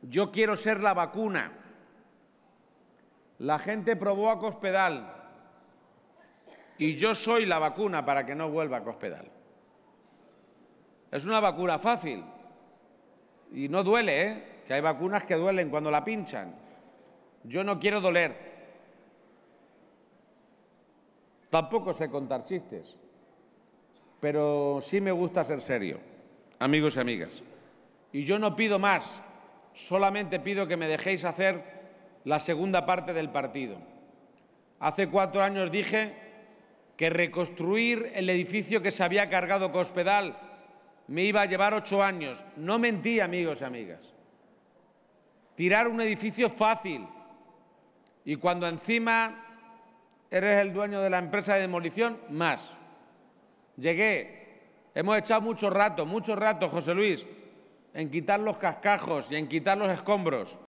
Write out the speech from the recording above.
Yo quiero ser la vacuna. La gente probó a Cospedal y yo soy la vacuna para que no vuelva a Cospedal. Es una vacuna fácil y no duele, ¿eh? Que hay vacunas que duelen cuando la pinchan. Yo no quiero doler. Tampoco sé contar chistes, pero sí me gusta ser serio, amigos y amigas. Y yo no pido más, solamente pido que me dejéis hacer la segunda parte del partido. Hace 4 años dije que reconstruir el edificio que se había cargado Cospedal me iba a llevar 8 años. No mentí, amigos y amigas. Tirar un edificio fácil y cuando encima eres el dueño de la empresa de demolición, más. Llegué, hemos echado mucho rato, José Luis, en quitar los cascajos y en quitar los escombros.